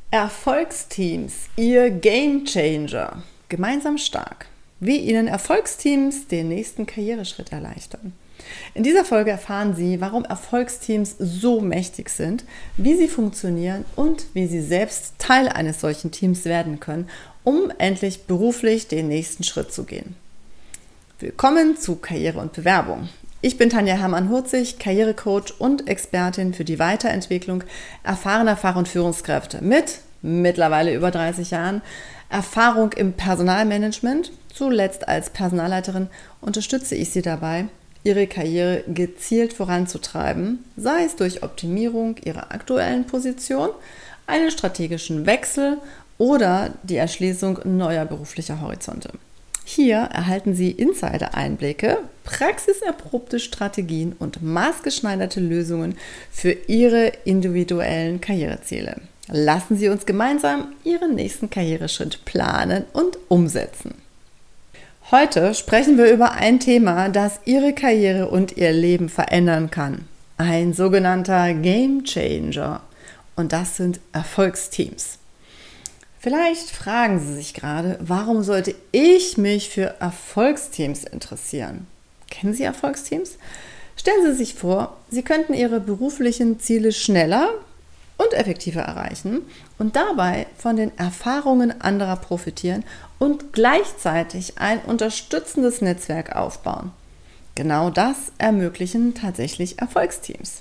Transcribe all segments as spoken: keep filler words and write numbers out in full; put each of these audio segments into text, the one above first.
Erfolgsteams, Ihr Gamechanger. Gemeinsam stark. Wie Ihnen Erfolgsteams den nächsten Karriereschritt erleichtern. In dieser Folge erfahren Sie, warum Erfolgsteams so mächtig sind, wie sie funktionieren und wie Sie selbst Teil eines solchen Teams werden können, um endlich beruflich den nächsten Schritt zu gehen. Willkommen zu Karriere und Bewerbung. Ich bin Tanja Hermann-Hurzig, Karrierecoach und Expertin für die Weiterentwicklung erfahrener Fach- und Führungskräfte mit mittlerweile über dreißig Jahren Erfahrung im Personalmanagement. Zuletzt als Personalleiterin unterstütze ich Sie dabei, Ihre Karriere gezielt voranzutreiben, sei es durch Optimierung Ihrer aktuellen Position, einen strategischen Wechsel oder die Erschließung neuer beruflicher Horizonte. Hier erhalten Sie Insider-Einblicke, praxiserprobte Strategien und maßgeschneiderte Lösungen für Ihre individuellen Karriereziele. Lassen Sie uns gemeinsam Ihren nächsten Karriereschritt planen und umsetzen. Heute sprechen wir über ein Thema, das Ihre Karriere und Ihr Leben verändern kann. Ein sogenannter Gamechanger. Und das sind Erfolgsteams. Vielleicht fragen Sie sich gerade, warum sollte ich mich für Erfolgsteams interessieren? Kennen Sie Erfolgsteams? Stellen Sie sich vor, Sie könnten Ihre beruflichen Ziele schneller und effektiver erreichen und dabei von den Erfahrungen anderer profitieren und gleichzeitig ein unterstützendes Netzwerk aufbauen. Genau das ermöglichen tatsächlich Erfolgsteams.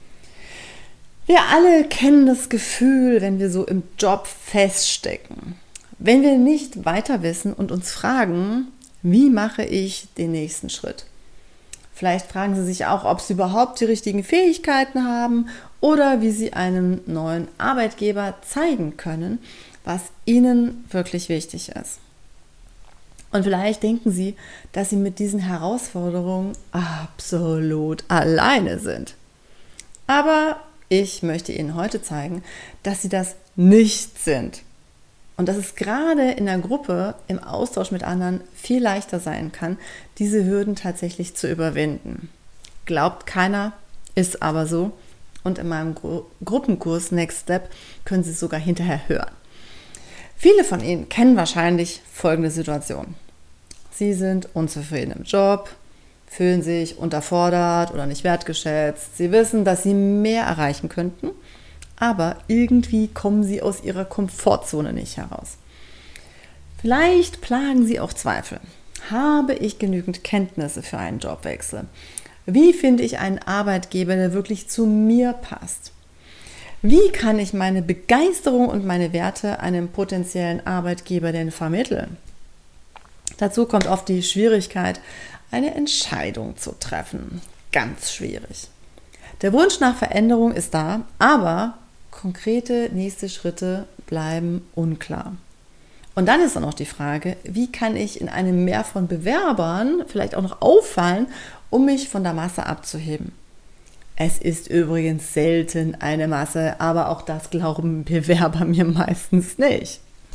Wir alle kennen das Gefühl, wenn wir so im Job feststecken. Wenn wir nicht weiter wissen und uns fragen, wie mache ich den nächsten Schritt? Vielleicht fragen Sie sich auch, ob Sie überhaupt die richtigen Fähigkeiten haben oder wie Sie einem neuen Arbeitgeber zeigen können, was Ihnen wirklich wichtig ist. Und vielleicht denken Sie, dass Sie mit diesen Herausforderungen absolut alleine sind. Aber ich möchte Ihnen heute zeigen, dass Sie das nicht sind. Und dass es gerade in der Gruppe im Austausch mit anderen viel leichter sein kann, diese Hürden tatsächlich zu überwinden. Glaubt keiner, ist aber so. Und in meinem Gru- Gruppenkurs Next Step können Sie es sogar hinterher hören. Viele von Ihnen kennen wahrscheinlich folgende Situation. Sie sind unzufrieden im Job, fühlen sich unterfordert oder nicht wertgeschätzt. Sie wissen, dass Sie mehr erreichen könnten, aber irgendwie kommen Sie aus Ihrer Komfortzone nicht heraus. Vielleicht plagen Sie auch Zweifel. Habe ich genügend Kenntnisse für einen Jobwechsel? Wie finde ich einen Arbeitgeber, der wirklich zu mir passt? Wie kann ich meine Begeisterung und meine Werte einem potenziellen Arbeitgeber denn vermitteln? Dazu kommt oft die Schwierigkeit, eine Entscheidung zu treffen. Ganz schwierig. Der Wunsch nach Veränderung ist da, aber konkrete nächste Schritte bleiben unklar. Und dann ist auch noch die Frage, wie kann ich in einem Meer von Bewerbern vielleicht auch noch auffallen, um mich von der Masse abzuheben? Es ist übrigens selten eine Masse, aber auch das glauben Bewerber mir meistens nicht.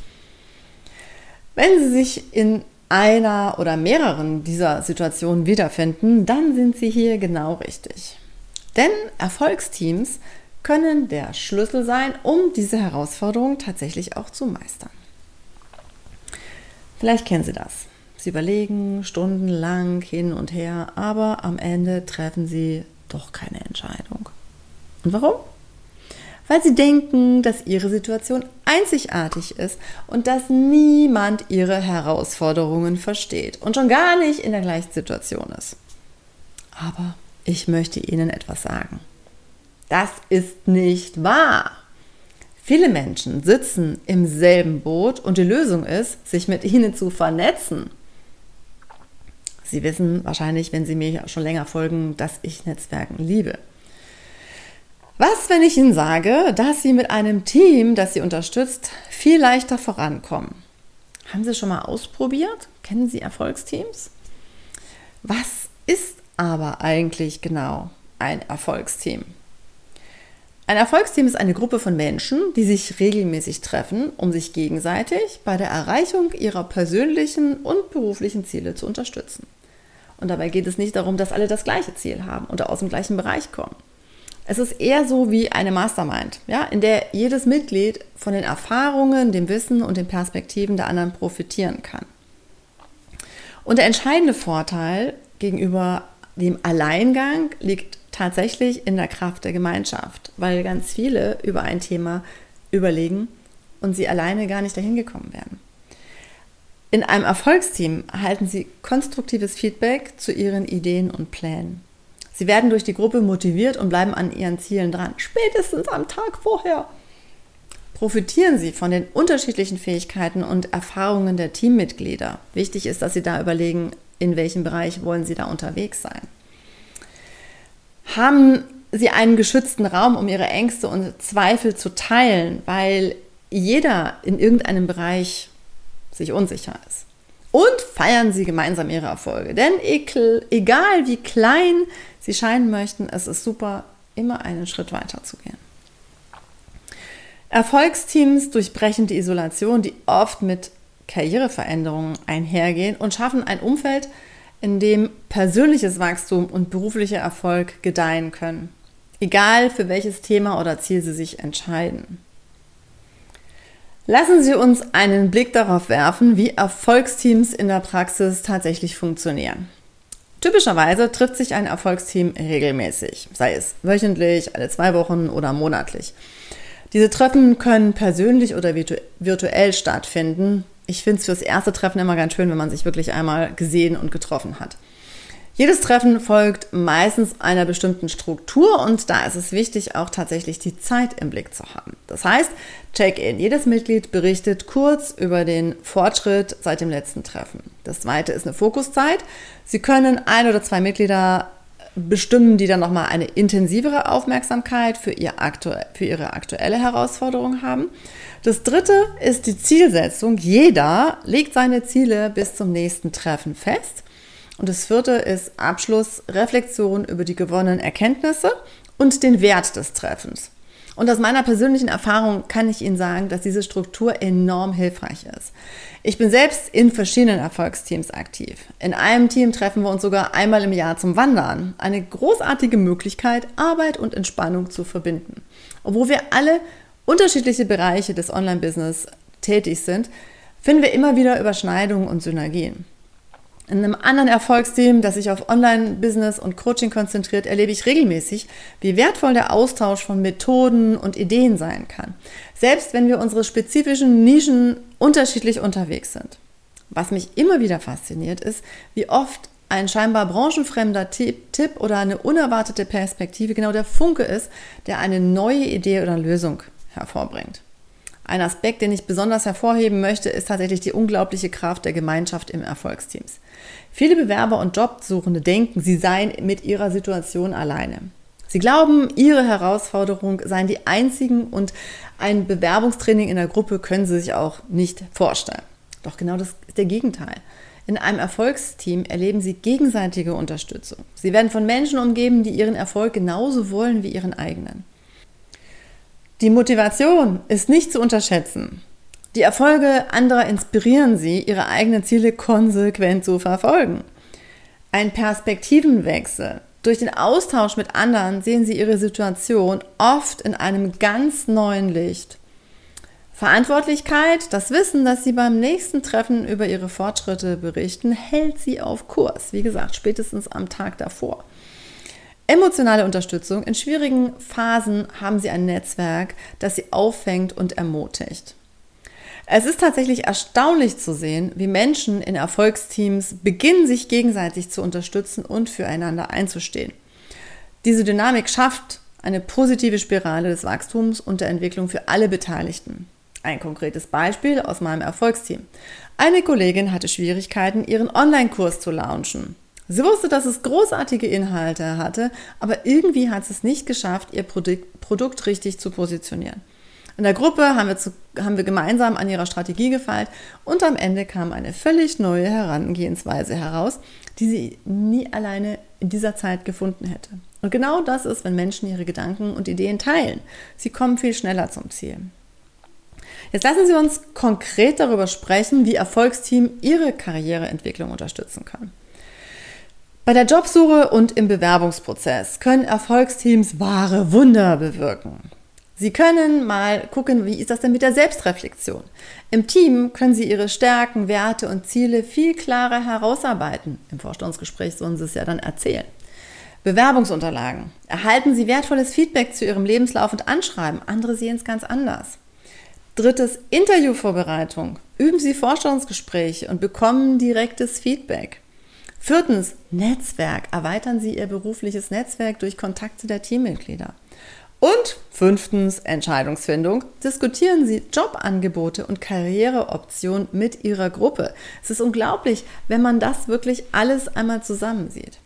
Wenn Sie sich in einer oder mehreren dieser Situationen wiederfinden, dann sind Sie hier genau richtig. Denn Erfolgsteams können der Schlüssel sein, um diese Herausforderung tatsächlich auch zu meistern. Vielleicht kennen Sie das. Sie überlegen stundenlang hin und her, aber am Ende treffen Sie doch keine Entscheidung. Und warum? Weil Sie denken, dass Ihre Situation einzigartig ist und dass niemand Ihre Herausforderungen versteht und schon gar nicht in der gleichen Situation ist. Aber ich möchte Ihnen etwas sagen. Das ist nicht wahr. Viele Menschen sitzen im selben Boot und die Lösung ist, sich mit ihnen zu vernetzen. Sie wissen wahrscheinlich, wenn Sie mir schon länger folgen, dass ich Netzwerken liebe. Was, wenn ich Ihnen sage, dass Sie mit einem Team, das Sie unterstützt, viel leichter vorankommen? Haben Sie schon mal ausprobiert? Kennen Sie Erfolgsteams? Was ist aber eigentlich genau ein Erfolgsteam? Ein Erfolgsteam ist eine Gruppe von Menschen, die sich regelmäßig treffen, um sich gegenseitig bei der Erreichung ihrer persönlichen und beruflichen Ziele zu unterstützen. Und dabei geht es nicht darum, dass alle das gleiche Ziel haben oder aus dem gleichen Bereich kommen. Es ist eher so wie eine Mastermind, ja, in der jedes Mitglied von den Erfahrungen, dem Wissen und den Perspektiven der anderen profitieren kann. Und der entscheidende Vorteil gegenüber dem Alleingang liegt tatsächlich in der Kraft der Gemeinschaft, weil ganz viele über ein Thema überlegen und sie alleine gar nicht dahin gekommen wären. In einem Erfolgsteam erhalten Sie konstruktives Feedback zu Ihren Ideen und Plänen. Sie werden durch die Gruppe motiviert und bleiben an Ihren Zielen dran, spätestens am Tag vorher. Profitieren Sie von den unterschiedlichen Fähigkeiten und Erfahrungen der Teammitglieder. Wichtig ist, dass Sie da überlegen, in welchem Bereich wollen Sie da unterwegs sein. Haben Sie einen geschützten Raum, um Ihre Ängste und Zweifel zu teilen, weil jeder in irgendeinem Bereich sich unsicher ist. Und feiern Sie gemeinsam Ihre Erfolge. Denn ekel, egal wie klein Sie scheinen möchten, es ist super, immer einen Schritt weiter zu gehen. Erfolgsteams durchbrechen die Isolation, die oft mit Karriereveränderungen einhergehen und schaffen ein Umfeld, in dem persönliches Wachstum und beruflicher Erfolg gedeihen können. Egal für welches Thema oder Ziel Sie sich entscheiden. Lassen Sie uns einen Blick darauf werfen, wie Erfolgsteams in der Praxis tatsächlich funktionieren. Typischerweise trifft sich ein Erfolgsteam regelmäßig, sei es wöchentlich, alle zwei Wochen oder monatlich. Diese Treffen können persönlich oder virtu- virtuell stattfinden. Ich finde es fürs erste Treffen immer ganz schön, wenn man sich wirklich einmal gesehen und getroffen hat. Jedes Treffen folgt meistens einer bestimmten Struktur und da ist es wichtig, auch tatsächlich die Zeit im Blick zu haben. Das heißt, Check-in. Jedes Mitglied berichtet kurz über den Fortschritt seit dem letzten Treffen. Das zweite ist eine Fokuszeit. Sie können ein oder zwei Mitglieder bestimmen, die dann nochmal eine intensivere Aufmerksamkeit für, ihr aktu- für ihre aktuelle Herausforderung haben. Das dritte ist die Zielsetzung. Jeder legt seine Ziele bis zum nächsten Treffen fest. Und das vierte ist Abschluss, Reflexion über die gewonnenen Erkenntnisse und den Wert des Treffens. Und aus meiner persönlichen Erfahrung kann ich Ihnen sagen, dass diese Struktur enorm hilfreich ist. Ich bin selbst in verschiedenen Erfolgsteams aktiv. In einem Team treffen wir uns sogar einmal im Jahr zum Wandern. Eine großartige Möglichkeit, Arbeit und Entspannung zu verbinden. Obwohl wir alle unterschiedliche Bereiche des Online-Business tätig sind, finden wir immer wieder Überschneidungen und Synergien. In einem anderen Erfolgsteam, das sich auf Online-Business und Coaching konzentriert, erlebe ich regelmäßig, wie wertvoll der Austausch von Methoden und Ideen sein kann. Selbst wenn wir unsere spezifischen Nischen unterschiedlich unterwegs sind. Was mich immer wieder fasziniert ist, wie oft ein scheinbar branchenfremder Tipp oder eine unerwartete Perspektive genau der Funke ist, der eine neue Idee oder Lösung hervorbringt. Ein Aspekt, den ich besonders hervorheben möchte, ist tatsächlich die unglaubliche Kraft der Gemeinschaft im Erfolgsteams. Viele Bewerber und Jobsuchende denken, sie seien mit ihrer Situation alleine. Sie glauben, ihre Herausforderung seien die einzigen und ein Bewerbungstraining in der Gruppe können sie sich auch nicht vorstellen. Doch genau das ist der Gegenteil. In einem Erfolgsteam erleben sie gegenseitige Unterstützung. Sie werden von Menschen umgeben, die ihren Erfolg genauso wollen wie ihren eigenen. Die Motivation ist nicht zu unterschätzen. Die Erfolge anderer inspirieren sie, ihre eigenen Ziele konsequent zu verfolgen. Ein Perspektivenwechsel. Durch den Austausch mit anderen sehen sie ihre Situation oft in einem ganz neuen Licht. Verantwortlichkeit, das Wissen, dass sie beim nächsten Treffen über ihre Fortschritte berichten, hält sie auf Kurs. Wie gesagt, spätestens am Tag davor. Emotionale Unterstützung. In schwierigen Phasen haben sie ein Netzwerk, das sie auffängt und ermutigt. Es ist tatsächlich erstaunlich zu sehen, wie Menschen in Erfolgsteams beginnen, sich gegenseitig zu unterstützen und füreinander einzustehen. Diese Dynamik schafft eine positive Spirale des Wachstums und der Entwicklung für alle Beteiligten. Ein konkretes Beispiel aus meinem Erfolgsteam. Eine Kollegin hatte Schwierigkeiten, ihren Online-Kurs zu launchen. Sie wusste, dass es großartige Inhalte hatte, aber irgendwie hat es nicht geschafft, ihr Produkt, Produkt richtig zu positionieren. In der Gruppe haben wir, zu, haben wir gemeinsam an ihrer Strategie gefeilt und am Ende kam eine völlig neue Herangehensweise heraus, die sie nie alleine in dieser Zeit gefunden hätte. Und genau das ist, wenn Menschen ihre Gedanken und Ideen teilen. Sie kommen viel schneller zum Ziel. Jetzt lassen Sie uns konkret darüber sprechen, wie Erfolgsteam Ihre Karriereentwicklung unterstützen kann. Bei der Jobsuche und im Bewerbungsprozess können Erfolgsteams wahre Wunder bewirken. Sie können mal gucken, wie ist das denn mit der Selbstreflexion? Im Team können Sie Ihre Stärken, Werte und Ziele viel klarer herausarbeiten. Im Vorstellungsgespräch sollen Sie es ja dann erzählen. Bewerbungsunterlagen. Erhalten Sie wertvolles Feedback zu Ihrem Lebenslauf und Anschreiben. Andere sehen es ganz anders. Drittes, Interviewvorbereitung. Üben Sie Vorstellungsgespräche und bekommen direktes Feedback. Viertens, Netzwerk. Erweitern Sie Ihr berufliches Netzwerk durch Kontakte der Teammitglieder. Und fünftens, Entscheidungsfindung. Diskutieren Sie Jobangebote und Karriereoptionen mit Ihrer Gruppe. Es ist unglaublich, wenn man das wirklich alles einmal zusammen sieht.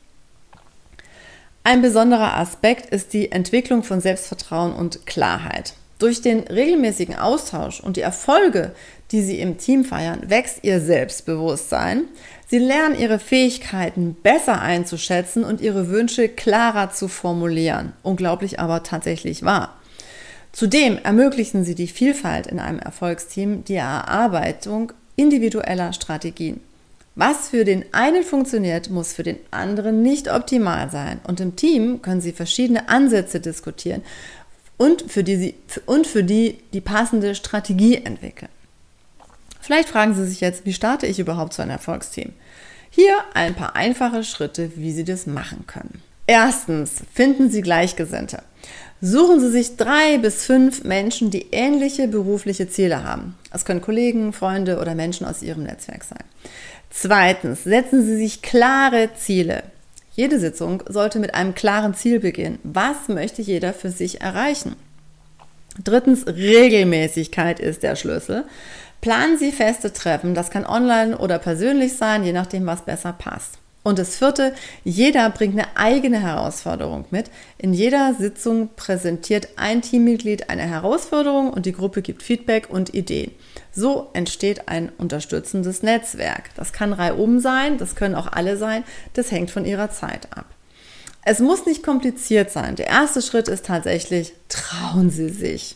Ein besonderer Aspekt ist die Entwicklung von Selbstvertrauen und Klarheit. Durch den regelmäßigen Austausch und die Erfolge, die Sie im Team feiern, wächst Ihr Selbstbewusstsein. Sie lernen Ihre Fähigkeiten besser einzuschätzen und Ihre Wünsche klarer zu formulieren. Unglaublich, aber tatsächlich wahr. Zudem ermöglichen Sie die Vielfalt in einem Erfolgsteam, die Erarbeitung individueller Strategien. Was für den einen funktioniert, muss für den anderen nicht optimal sein. Und im Team können Sie verschiedene Ansätze diskutieren und für die, Sie, und für die die passende Strategie entwickeln. Vielleicht fragen Sie sich jetzt, wie starte ich überhaupt so ein Erfolgsteam? Hier ein paar einfache Schritte, wie Sie das machen können. Erstens, finden Sie Gleichgesinnte. Suchen Sie sich drei bis fünf Menschen, die ähnliche berufliche Ziele haben. Das können Kollegen, Freunde oder Menschen aus Ihrem Netzwerk sein. Zweitens, setzen Sie sich klare Ziele. Jede Sitzung sollte mit einem klaren Ziel beginnen. Was möchte jeder für sich erreichen? Drittens, Regelmäßigkeit ist der Schlüssel. Planen Sie feste Treffen, das kann online oder persönlich sein, je nachdem, was besser passt. Und das vierte, jeder bringt eine eigene Herausforderung mit. In jeder Sitzung präsentiert ein Teammitglied eine Herausforderung und die Gruppe gibt Feedback und Ideen. So entsteht ein unterstützendes Netzwerk. Das kann reihum sein, das können auch alle sein, das hängt von Ihrer Zeit ab. Es muss nicht kompliziert sein. Der erste Schritt ist tatsächlich, trauen Sie sich.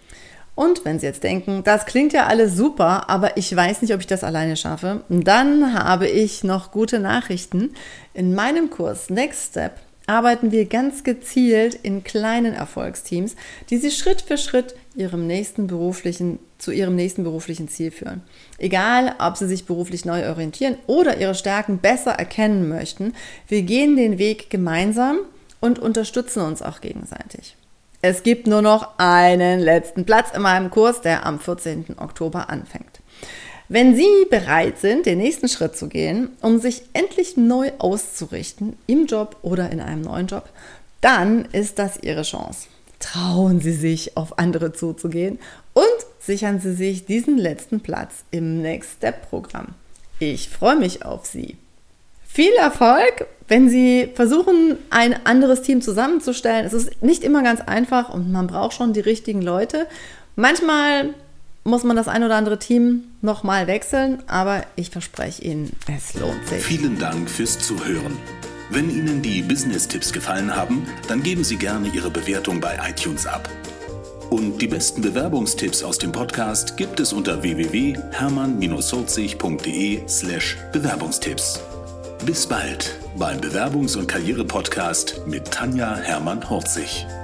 Und wenn Sie jetzt denken, das klingt ja alles super, aber ich weiß nicht, ob ich das alleine schaffe, dann habe ich noch gute Nachrichten. In meinem Kurs Next Step arbeiten wir ganz gezielt in kleinen Erfolgsteams, die Sie Schritt für Schritt ihrem nächsten beruflichen, zu ihrem nächsten beruflichen Ziel führen. Egal, ob Sie sich beruflich neu orientieren oder Ihre Stärken besser erkennen möchten, wir gehen den Weg gemeinsam und unterstützen uns auch gegenseitig. Es gibt nur noch einen letzten Platz in meinem Kurs, der am vierzehnten Oktober anfängt. Wenn Sie bereit sind, den nächsten Schritt zu gehen, um sich endlich neu auszurichten, im Job oder in einem neuen Job, dann ist das Ihre Chance. Trauen Sie sich, auf andere zuzugehen und sichern Sie sich diesen letzten Platz im Next Step Programm. Ich freue mich auf Sie. Viel Erfolg, wenn Sie versuchen, ein anderes Team zusammenzustellen. Es ist nicht immer ganz einfach und man braucht schon die richtigen Leute. Manchmal muss man das ein oder andere Team nochmal wechseln, aber ich verspreche Ihnen, es lohnt sich. Vielen Dank fürs Zuhören. Wenn Ihnen die Business-Tipps gefallen haben, dann geben Sie gerne Ihre Bewertung bei iTunes ab. Und die besten Bewerbungstipps aus dem Podcast gibt es unter w w w punkt hermann holzig punkt de slash Bewerbungstipps. Bis bald beim Bewerbungs- und Karriere-Podcast mit Tanja Hermann-Horzig.